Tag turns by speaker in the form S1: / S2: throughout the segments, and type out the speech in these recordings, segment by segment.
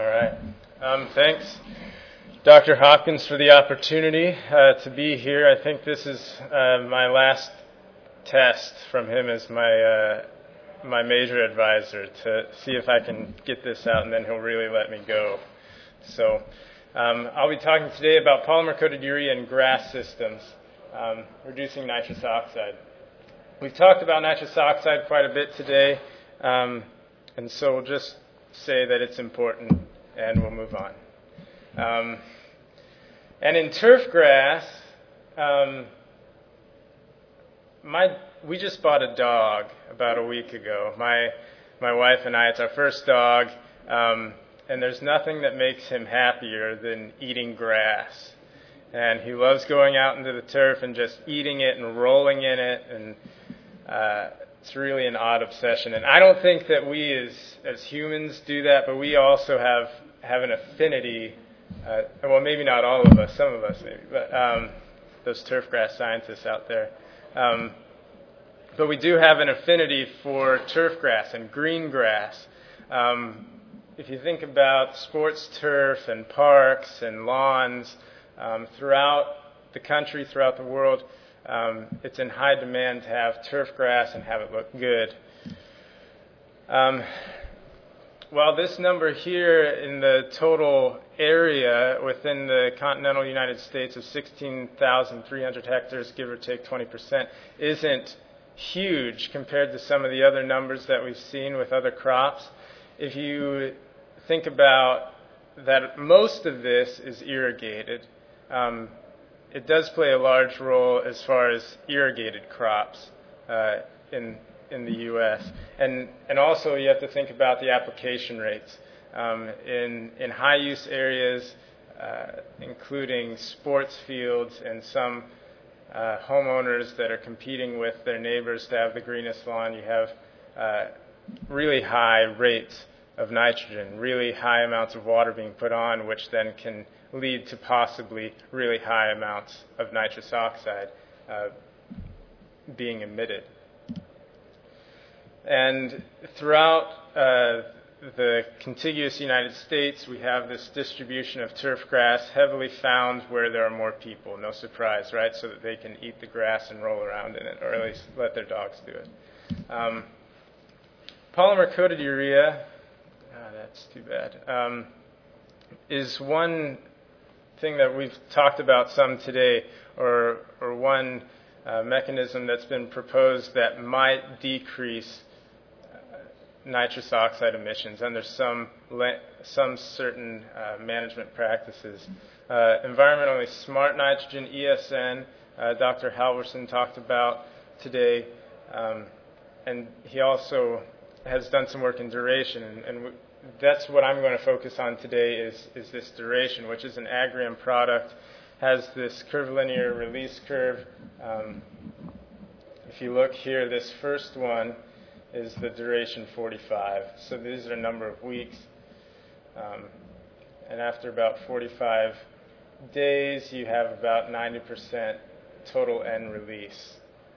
S1: All right. Thanks, Dr. Hopkins, for the opportunity to be here. I think this is my last test from him as my major advisor to see if I can get this out, and then he'll really let me go. So I'll be talking today about polymer-coated urea in grass systems, reducing nitrous oxide. We've talked about nitrous oxide quite a bit today, and so we'll just say that it's important, and we'll move on. And in turf grass, we just bought a dog about a week ago. My wife and I, it's our first dog, and there's nothing that makes him happier than eating grass. And he loves going out into the turf and just eating it and rolling in it, and it's really an odd obsession. And I don't think that we as humans do that, but we also have an affinity. Well, maybe not all of us, some of us maybe, but those turf grass scientists out there. But we do have an affinity for turf grass and green grass. If you think about sports turf and parks and lawns throughout the country, throughout the world, it's in high demand to have turf grass and have it look good. While this number here in the total area within the continental United States of 16,300 hectares, give or take 20%, isn't huge compared to some of the other numbers that we've seen with other crops, if you think about that most of this is irrigated, it does play a large role as far as irrigated crops in the U.S. And also you have to think about the application rates. In high-use areas, including sports fields and some homeowners that are competing with their neighbors to have the greenest lawn, you have really high rates of nitrogen, really high amounts of water being put on, which then can lead to possibly really high amounts of nitrous oxide being emitted. And throughout the contiguous United States, we have this distribution of turf grass heavily found where there are more people. No surprise, right? So that they can eat the grass and roll around in it, or at least let their dogs do it. Polymer-coated urea, that's too bad, is one thing that we've talked about some today, or one mechanism that's been proposed that might decrease nitrous oxide emissions under some certain management practices. Environmentally smart nitrogen, ESN, Dr. Halvorson talked about today, and he also has done some work in duration, and that's what I'm going to focus on today is this duration, which is an Agrium product, has this curvilinear release curve. If you look here, this first one is the duration 45. So these are a number of weeks. And after about 45 days, you have about 90% total N release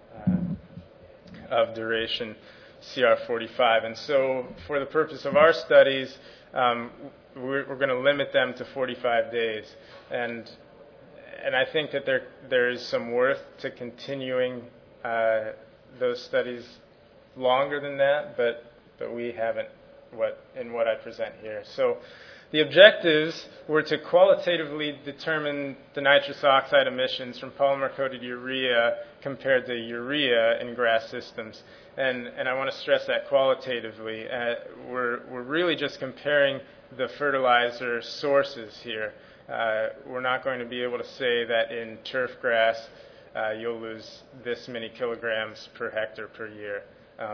S1: of duration CR45. And so for the purpose of our studies, we're going to limit them to 45 days. And I think that there is some worth to continuing those studies longer than that, but we haven't in what I present here. So the objectives were to qualitatively determine the nitrous oxide emissions from polymer-coated urea compared to urea in grass systems. And I want to stress that qualitatively. We're really just comparing the fertilizer sources here. We're not going to be able to say that in turf grass you'll lose this many kilograms per hectare per year.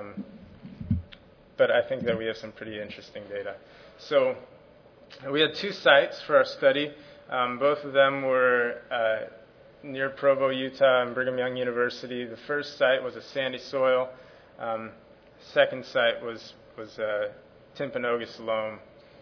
S1: But I think that we have some pretty interesting data. So we had two sites for our study. Both of them were near Provo, Utah, and Brigham Young University. The first site was a sandy soil. Second site was Timpanogos loam.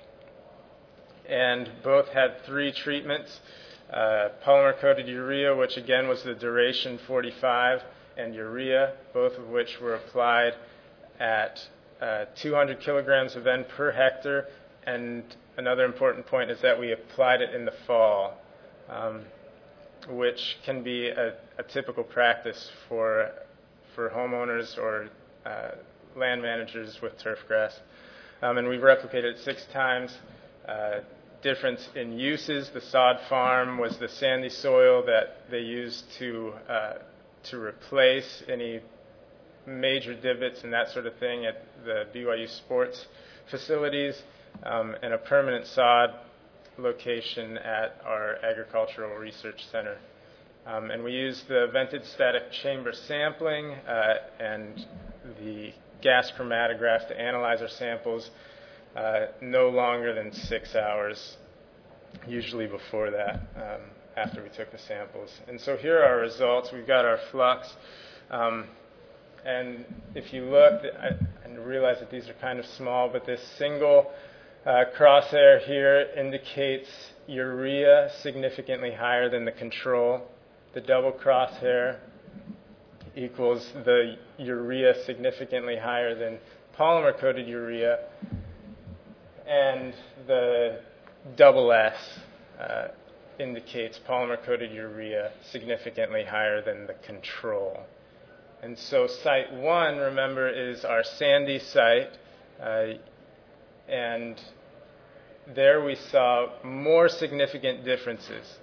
S1: And both had 3 treatments. Polymer-coated urea, which again was the duration 45, and urea, both of which were applied at 200 kilograms of N per hectare And another important point is that we applied it in the fall, which can be a typical practice for homeowners or land managers with turf grass. And we've replicated it 6 times. Difference in uses: the sod farm was the sandy soil that they used to replace any major divots and that sort of thing at the BYU sports facilities, and a permanent sod location at our agricultural research center. And we used the vented static chamber sampling and the gas chromatograph to analyze our samples no longer than 6 hours, usually before that, after we took the samples. And so here are our results. We've got our flux. And if you look, I realize that these are kind of small, but this single crosshair here indicates urea significantly higher than the control. The double crosshair equals the urea significantly higher than polymer-coated urea. And the double S indicates polymer-coated urea significantly higher than the control. And so site 1, remember, is our sandy site, and there we saw more significant differences.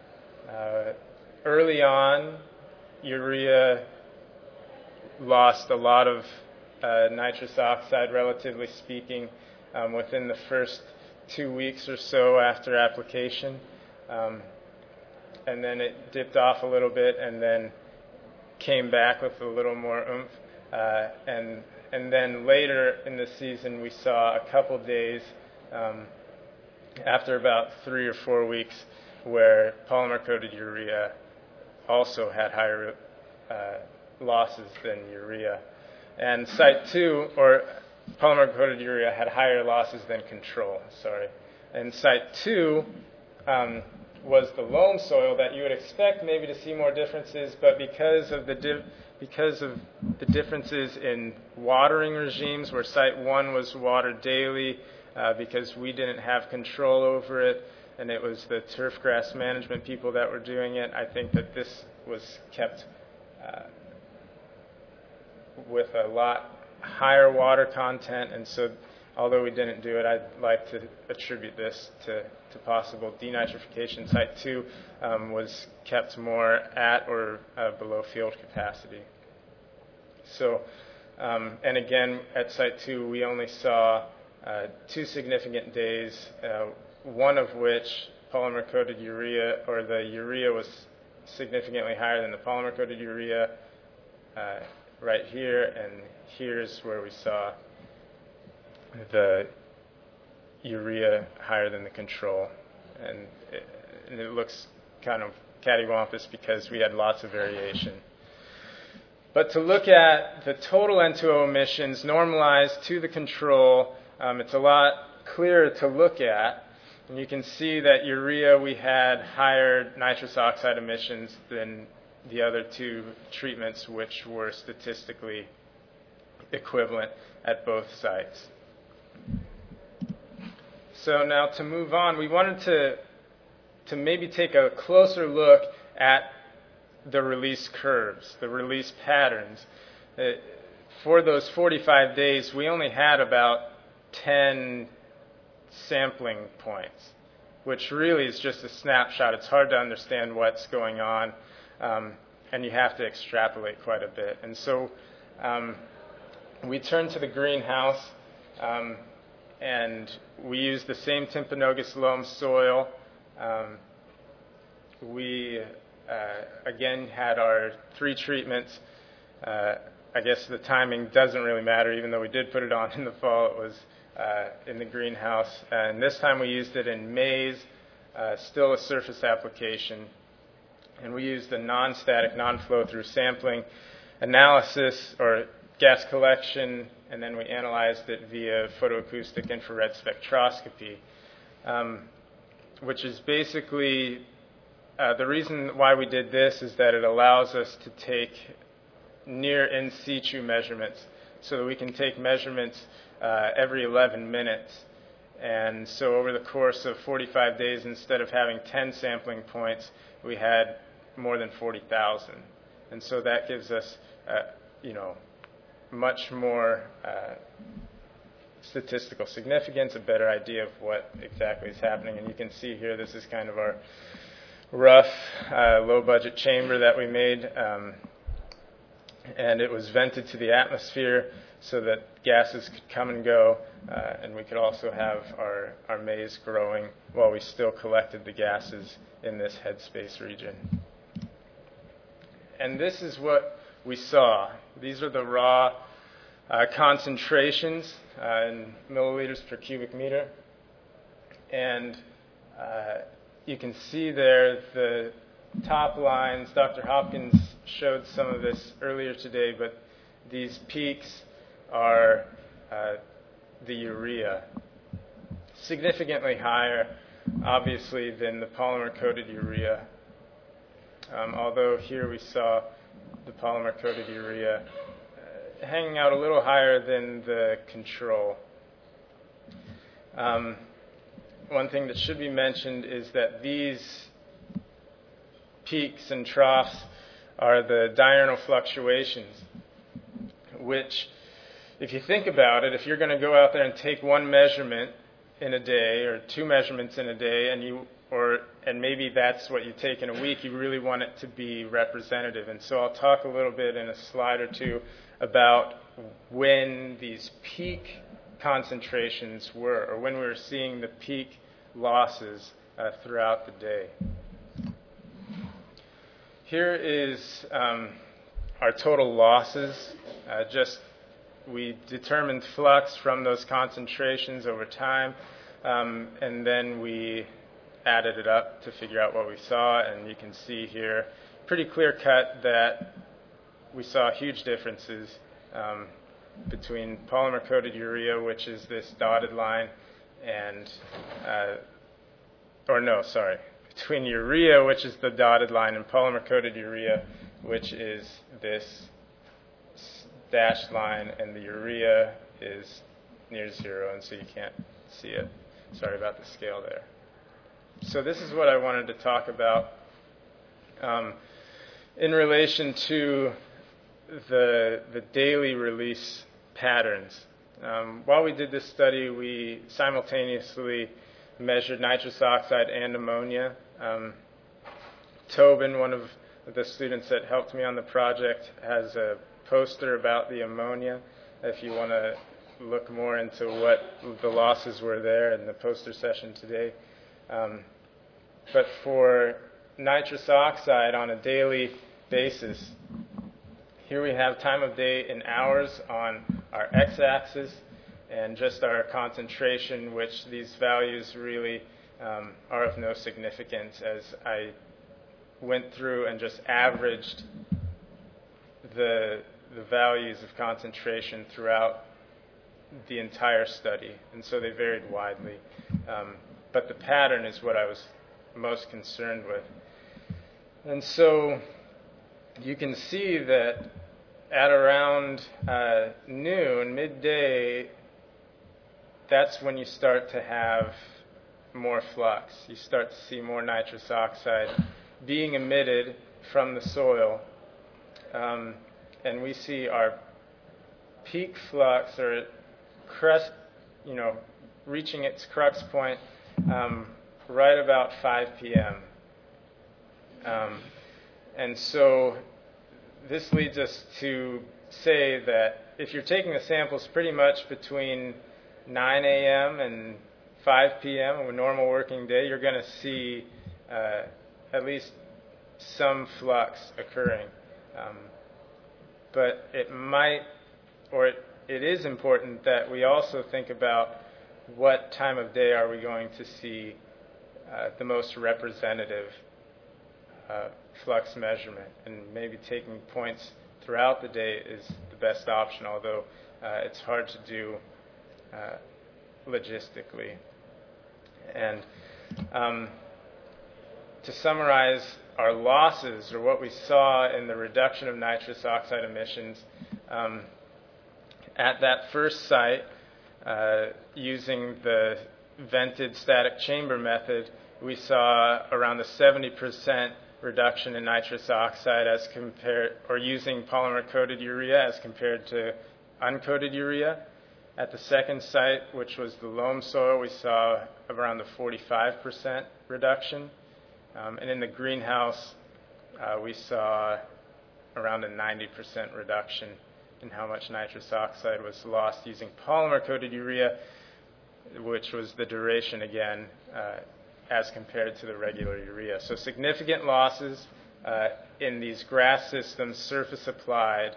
S1: Early on, urea lost a lot of nitrous oxide, relatively speaking, within the first 2 weeks or so after application. And then it dipped off a little bit and then came back with a little more oomph. And then later in the season, we saw a couple days after about 3 or 4 weeks where polymer-coated urea also had higher losses than urea. And site 2, or polymer-coated urea, had higher losses than control, And site 2 was the loam soil that you would expect maybe to see more differences, but because of the differences in watering regimes, where site 1 was watered daily because we didn't have control over it, and it was the turf grass management people that were doing it, I think that this was kept with a lot higher water content, and so although we didn't do it, I'd like to attribute this to possible denitrification. Site 2 was kept more at or below field capacity. So, and again, at site 2, we only saw 2 significant days, one of which polymer-coated urea, or the urea was significantly higher than the polymer-coated urea right here, and here's where we saw the urea higher than the control. And it looks kind of cattywampus because we had lots of variation. But to look at the total N2O emissions normalized to the control, it's a lot clearer to look at. And you can see that urea, we had higher nitrous oxide emissions than the other 2 treatments, which were statistically equivalent at both sites. So now to move on, we wanted to maybe take a closer look at the release curves, the release patterns. For those 45 days, we only had about 10 sampling points, which really is just a snapshot. It's hard to understand what's going on, and you have to extrapolate quite a bit. And so we turned to the greenhouse, and we used the same Timpanogos loam soil. We, again, had our 3 treatments. I guess the timing doesn't really matter, even though we did put it on in the fall. It was in the greenhouse. And this time we used it in maize, still a surface application. And we used the non-static, non-flow-through sampling analysis, or gas collection, and then we analyzed it via photoacoustic infrared spectroscopy, which is basically the reason why we did this is that it allows us to take near in situ measurements, so that we can take measurements every 11 minutes And so over the course of 45 days, instead of having 10 sampling points, we had more than 40,000. And so that gives us, much more statistical significance, a better idea of what exactly is happening. And you can see here, this is kind of our rough, low-budget chamber that we made. And it was vented to the atmosphere so that gases could come and go, and we could also have our maize growing while we still collected the gases in this headspace region. And this is what we saw. These are the raw concentrations in milliliters per cubic meter. And you can see there the top lines. Dr. Hopkins showed some of this earlier today, but these peaks are the urea, significantly higher, obviously, than the polymer-coated urea. Although here we saw the polymer-coated urea hanging out a little higher than the control. One thing that should be mentioned is that these peaks and troughs are the diurnal fluctuations, which, if you think about it, if you're going to go out there and take one measurement in a day or two measurements in a day, and maybe that's what you take in a week, you really want it to be representative. And so I'll talk a little bit in a slide or two about when these peak concentrations were, or when we were seeing the peak losses throughout the day. Here is our total losses. We determined flux from those concentrations over time, and then we added it up to figure out what we saw. And you can see here, pretty clear cut, that we saw huge differences between polymer-coated urea, which is this dotted line, and between urea, which is the dotted line, and polymer-coated urea, which is this dashed line, and the urea is near zero, and so you can't see it. Sorry about the scale there. So this is what I wanted to talk about in relation to the daily release patterns. While we did this study, we simultaneously measured nitrous oxide and ammonia. Tobin, one of the students that helped me on the project, has a poster about the ammonia if you want to look more into what the losses were there in the poster session today. But for nitrous oxide on a daily basis, here we have time of day in hours on our x-axis, and just our concentration, which these values really are of no significance, as I went through and just averaged the values of concentration throughout the entire study, and so they varied widely. But the pattern is what I was most concerned with. And so you can see that at around noon, midday, that's when you start to have more flux. You start to see more nitrous oxide being emitted from the soil. And we see our peak flux, or crest, reaching its crux point right about 5 p.m. And so this leads us to say that if you're taking the samples pretty much between 9 a.m. and 5 p.m. on a normal working day, you're going to see at least some flux occurring. But it is important that we also think about what time of day are we going to see the most representative flux measurement, and maybe taking points throughout the day is the best option, although it's hard to do logistically. And to summarize our losses, or what we saw in the reduction of nitrous oxide emissions, at that first site, using the vented static chamber method, we saw around a 70% reduction in nitrous oxide as compared, or using polymer-coated urea as compared to uncoated urea. At the second site, which was the loam soil, we saw around a 45% reduction. And in the greenhouse, we saw around a 90% reduction in how much nitrous oxide was lost using polymer-coated urea, which was the duration again as compared to the regular urea. So significant losses in these grass systems, surface applied,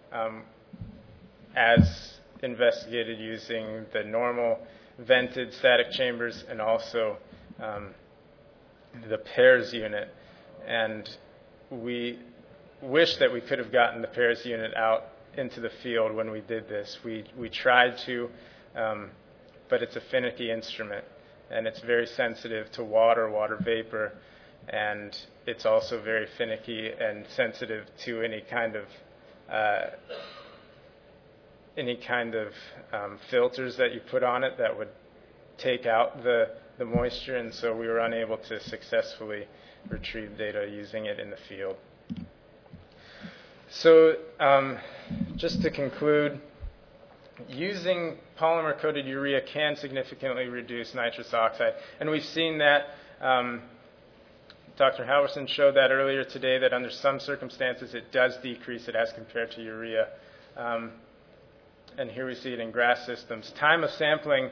S1: as investigated using the normal vented static chambers and also the pairs unit. And we wish that we could have gotten the pairs unit out into the field when we did this. We tried to, but it's a finicky instrument, and it's very sensitive to water vapor, and it's also very finicky and sensitive to any kind of filters that you put on it that would take out the moisture, and so we were unable to successfully retrieve data using it in the field. So just to conclude, using polymer-coated urea can significantly reduce nitrous oxide, and we've seen that. Dr. Halverson showed that earlier today, that under some circumstances it does decrease it as compared to urea. And here we see it in grass systems. Time of sampling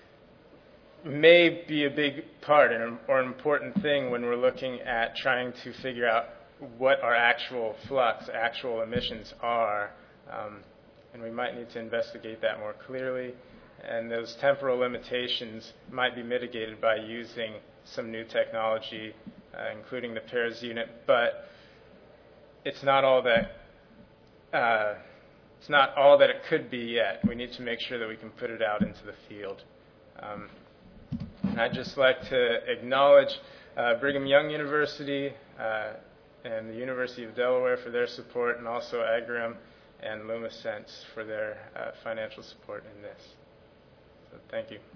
S1: may be a big part or an important thing when we're looking at trying to figure out what our actual flux, actual emissions are. And we might need to investigate that more clearly. And those temporal limitations might be mitigated by using some new technology, including the pairs unit. But it's not all that it could be yet. We need to make sure that we can put it out into the field. And I'd just like to acknowledge Brigham Young University and the University of Delaware for their support, and also Agrium and LumaSense for their financial support in this. So thank you.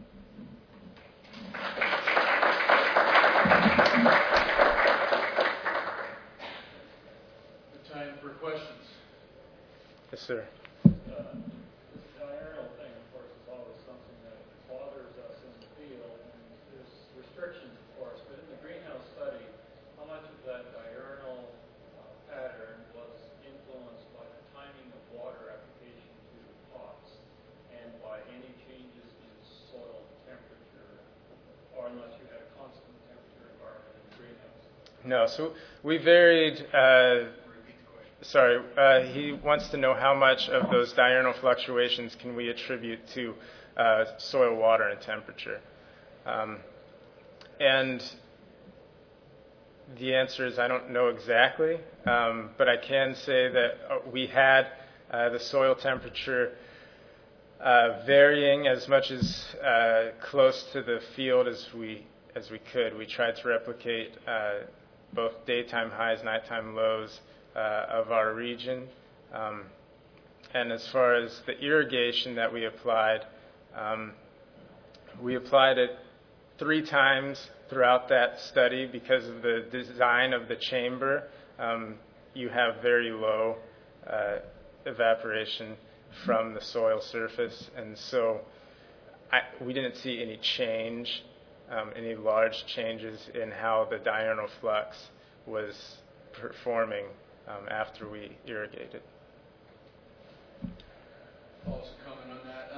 S2: Good time for questions.
S1: Yes, sir.
S3: This diurnal thing, of course, is always something that bothers us in the field, and there's restrictions, of course, but in the greenhouse study, how much of that diurnal pattern was influenced by the timing of water application to the pots and by any changes in soil temperature, or unless you had a constant temperature environment in the greenhouse?
S1: No, so we varied. He wants to know how much of those diurnal fluctuations can we attribute to soil, water, and temperature. And the answer is I don't know exactly, but I can say that we had the soil temperature varying as much as close to the field as we could. We tried to replicate both daytime highs, nighttime lows of our region. And as far as the irrigation that we applied it 3 times throughout that study because of the design of the chamber. You have very low evaporation from the soil surface, and so we didn't see any change, any large changes in how the diurnal flux was performing after we irrigated.
S2: I'll also comment on that.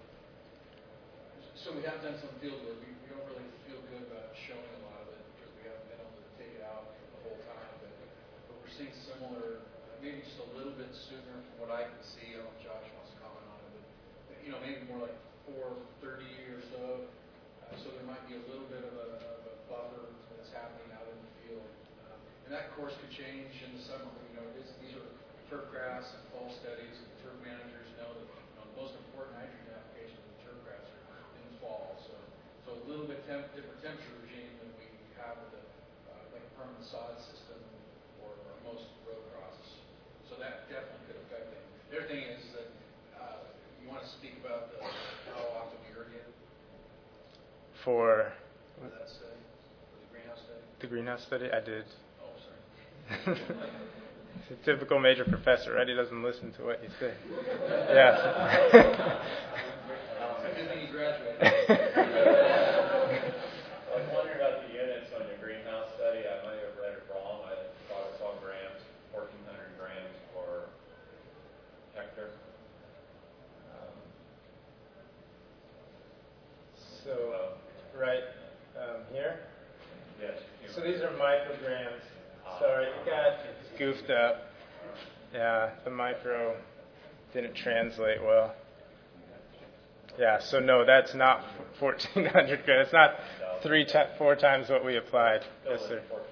S2: So we have done some field work. We don't really feel good about showing a lot of it because we haven't been able to take it out the whole time. But we're seeing similar, maybe just a little bit sooner from what I can see. I don't know if Josh wants to comment on it, but maybe more like 4:30 or so. So there might be a little bit of a buffer that's happening out in the field. And that course could change in the summer. These are turf grass and fall studies, and turf managers know that the most important nitrogen applications of turf grass are in the fall. So a little bit different temperature regime than we have with like a permanent sod system or most row crosses. So that definitely could affect it. The other thing is that you want to speak about how often we irrigate?
S1: for
S2: That study, for the greenhouse study?
S1: the greenhouse study. I did.
S2: Oh, sorry.
S1: He's a typical major professor, right? He doesn't listen to what you say. Yes.
S2: Good thing you graduated.
S4: I was wondering about the units on your greenhouse study. I might have read it wrong. I thought I saw grams, 1,400 grams per hectare.
S1: So, right here.
S4: Yes.
S1: So these are micrograms. Sorry, it got goofed up. Yeah, the micro didn't translate well. Yeah, so no, that's not 1,400 grams. It's not 4 times what we applied. Yes, sir.